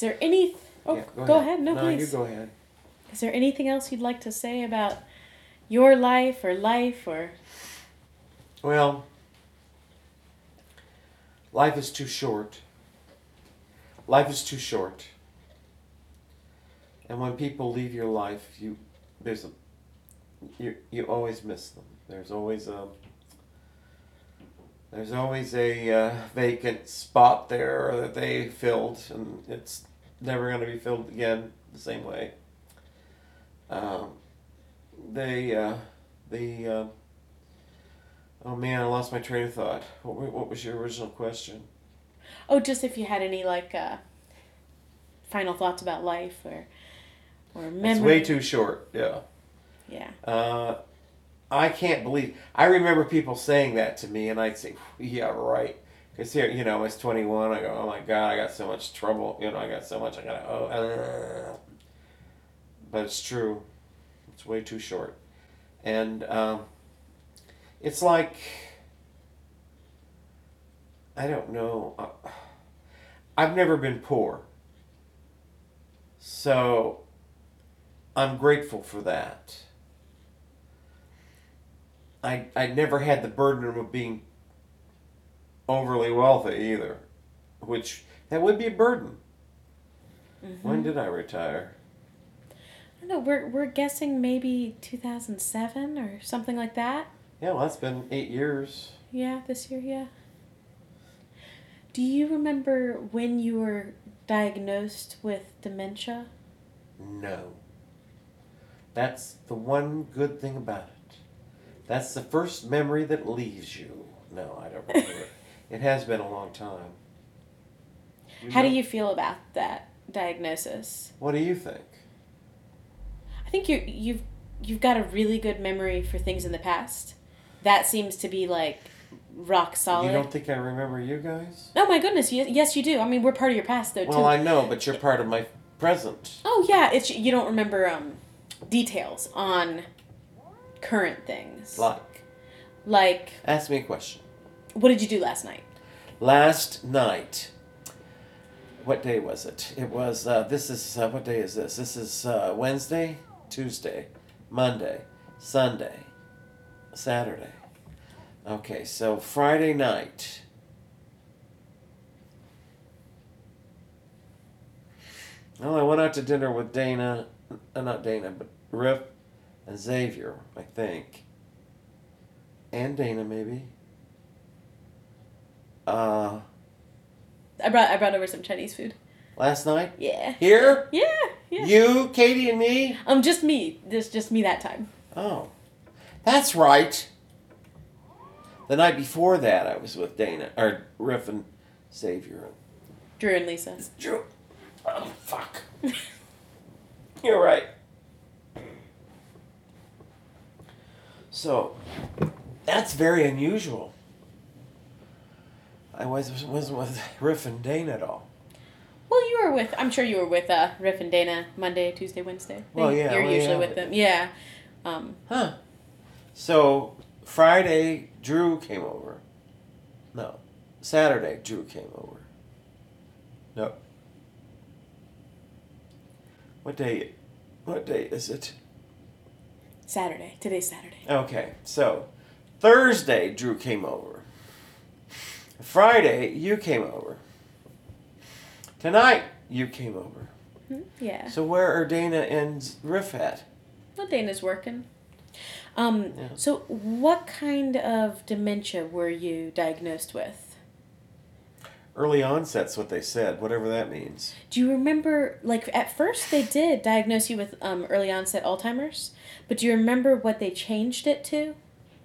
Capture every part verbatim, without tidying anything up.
there any... Oh, yeah, go, go ahead. ahead. No, no, please. you go ahead. Is there anything else you'd like to say about your life or life or... Well, life is too short. Life is too short. And when people leave your life, you there's a you you always miss them. There's always a there's always a uh, vacant spot there that they filled, and it's never going to be filled again the same way. Um, they uh, the uh, oh man, I lost my train of thought. What what was your original question? Oh, just if you had any, like, uh, final thoughts about life or, or memories. It's way too short, yeah. Yeah. Uh, I can't believe... I remember people saying that to me, and I'd say, yeah, right. Because here, you know, I was twenty-one, I go, oh my God, I got so much trouble. You know, I got so much, I got to... Oh, uh. But it's true. It's way too short. And um, it's like... I don't know. I've never been poor. So I'm grateful for that. I I never had the burden of being overly wealthy either, which that would be a burden. Mm-hmm. When did I retire? I don't know. We're we're guessing maybe two thousand seven or something like that. Yeah, well, that's been eight years. Yeah, this year, yeah. Do you remember when you were diagnosed with dementia? No. That's the one good thing about it. That's the first memory that leaves you. No, I don't remember it. It has been a long time. You How know? do you feel about that diagnosis? What do you think? I think you you've you've got a really good memory for things in the past. That seems to be like rock solid. You don't think I remember you guys? Oh my goodness, yes you do. I mean, we're part of your past though too. Well, I know, but you're part of my present. Oh yeah, it's you don't remember um details on current things. Like? Like... Ask me a question. What did you do last night? Last night. What day was it? It was, uh, this is, uh, what day is this? This is uh, Wednesday, Tuesday, Monday, Sunday, Saturday. Okay, so Friday night. Well, I went out to dinner with Dana, uh, not Dana, but Riff and Xavier, I think. And Dana, maybe. Uh, I brought I brought over some Chinese food. Last night? Yeah. Here? Yeah, yeah. You, Katie, and me? Um, just me. Just just me that time. Oh. That's right. The night before that, I was with Dana, or Riff and Xavier. Drew and Lisa. Drew. Oh, fuck. You're right. So, that's very unusual. I was, wasn't with Riff and Dana at all. Well, you were with, I'm sure you were with uh, Riff and Dana Monday, Tuesday, Wednesday. Well, yeah. You're well, usually yeah. with them. Yeah. Um, huh. So, Friday, Drew came over. No. Saturday, Drew came over. No. What day? What day is it? Saturday. Today's Saturday. Okay, so Thursday, Drew came over. Friday, you came over. Tonight, you came over. Hmm? Yeah. So where are Dana and Riff at? Well, Dana's working. Um, Yeah. So what kind of dementia were you diagnosed with? Early onset's what they said, whatever that means. Do you remember, like, at first they did diagnose you with um, early onset Alzheimer's, but do you remember what they changed it to?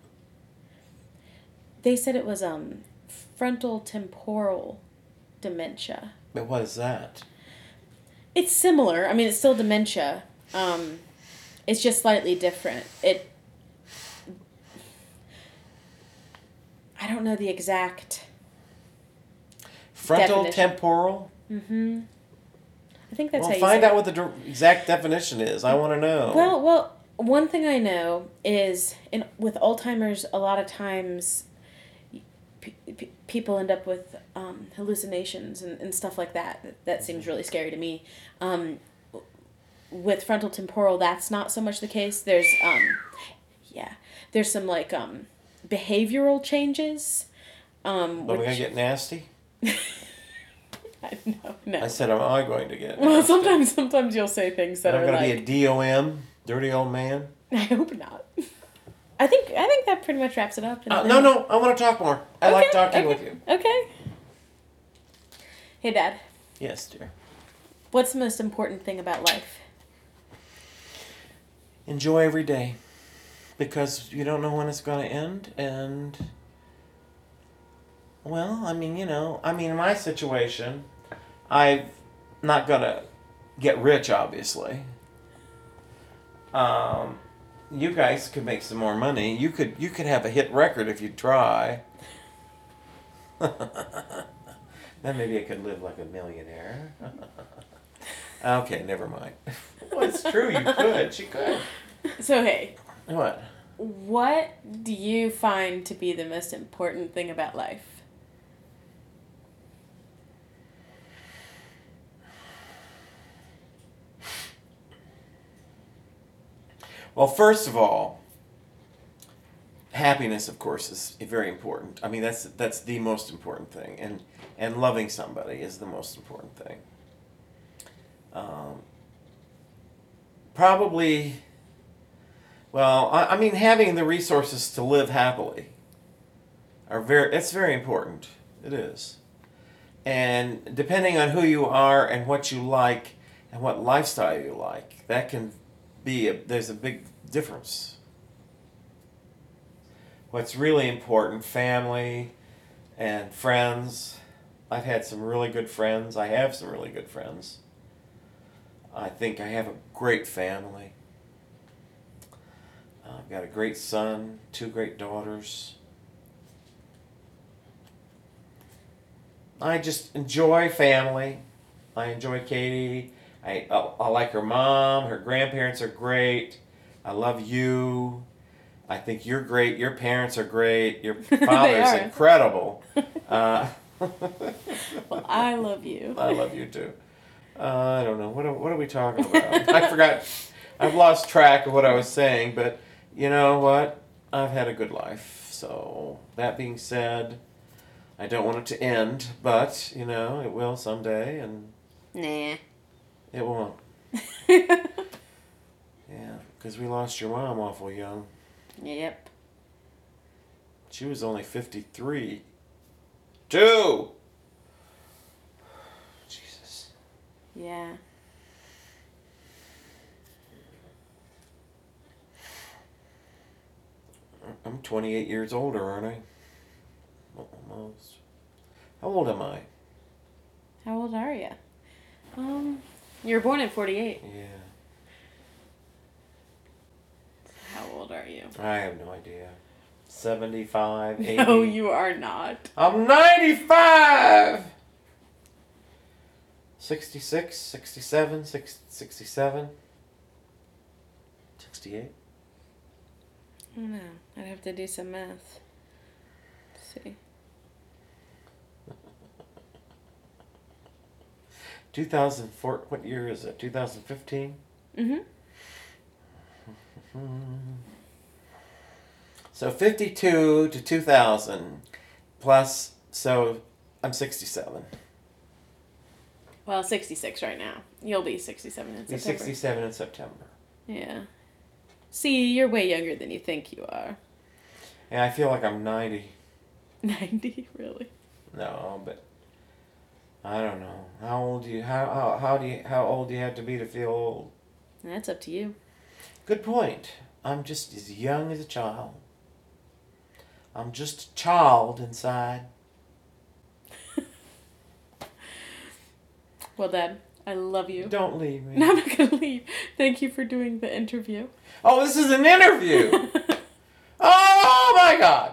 They said it was um, frontal temporal dementia. But what is that? It's similar. I mean, it's still dementia. Um, it's just slightly different. It. I don't know the exact... Frontal definition. temporal? Mm-hmm. I think that's well, how you find say out it. what the d- exact definition is. I want to know. Well, well, one thing I know is in with Alzheimer's, a lot of times p- p- people end up with um, hallucinations and, and stuff like that. That, that seems really scary to me. Um, with frontal temporal, that's not so much the case. There's, um, yeah, there's some like um, behavioral changes. Um, But which... we're going to get nasty? no, no. I said, am I going to get nasty? Well, sometimes, sometimes you'll say things that I'm are going like... to be a D O M, dirty old man? I hope not. I think I think that pretty much wraps it up. Uh, no, no, I want to talk more. I okay, like talking okay, with you. Okay. Hey, Dad. Yes, dear. What's the most important thing about life? Enjoy every day. Because you don't know when it's going to end. And, well, I mean, you know, I mean, in my situation, I'm not going to get rich, obviously. Um... You guys could make some more money. You could you could have a hit record if you try. Then maybe I could live like a millionaire. Okay, never mind. Well, it's true. You could. She could. So hey. What? What do you find to be the most important thing about life? Well, first of all, happiness, of course, is very important. I mean, that's that's the most important thing, and and loving somebody is the most important thing. Um, probably, well, I, I mean, having the resources to live happily are very. It's very important. It is, and depending on who you are and what you like and what lifestyle you like, that can. Be a, there's a big difference. What's really important, family and friends. I've had some really good friends. I have some really good friends. I think I have a great family. I've got a great son, two great daughters. I just enjoy family. I enjoy Katie. I, I, I like her mom. Her grandparents are great. I love you. I think you're great. Your parents are great. Your father is incredible. Uh, well, I love you. I love you too. Uh, I don't know. What are, what are we talking about? I forgot. I've lost track of what I was saying, but you know what? I've had a good life. So, that being said, I don't want it to end, but, you know, it will someday, and... Nah. It won't. Yeah, because we lost your mom awful young. Yep. She was only fifty-three. Two! Jesus. Yeah. I'm twenty-eight years older, aren't I? Almost. How old am I? How old are you? Um, you were born in forty-eight. Yeah. How old are you? I have no idea. seventy-five, eighty. No, you are not. I'm ninety-five! sixty-six, sixty-seven, sixty-seven, sixty-eight. I don't know. I'd have to do some math. Let's see. two thousand four, what year is it? twenty fifteen? Mm-hmm. So fifty-two to two thousand plus, so I'm sixty-seven. Well, sixty-six right now. You'll be sixty-seven in Be September. sixty-seven in September. Yeah. See, you're way younger than you think you are. Yeah, I feel like I'm ninety. ninety? Really? No, but I don't know. How old do you how how how do you how old do you have to be to feel old? That's up to you. Good point. I'm just as young as a child. I'm just a child inside. Well, Dad, I love you. Don't leave me. No, I'm not going to leave. Thank you for doing the interview. Oh, this is an interview. Oh my God.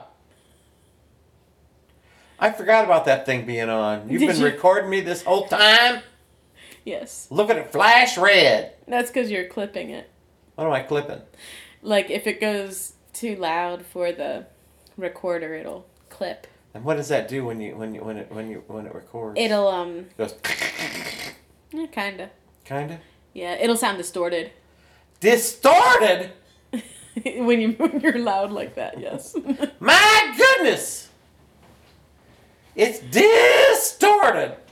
I forgot about that thing being on. You've Did been you? recording me this whole time? Yes. Look at it flash red. That's because you're clipping it. What am I clipping? Like, if it goes too loud for the recorder, it'll clip. And what does that do when you when you when it when you when it records? It'll um. It goes. Yeah, kinda. Kinda. Yeah, it'll sound distorted. Distorted. when you when you're loud like that, yes. My goodness. It's distorted.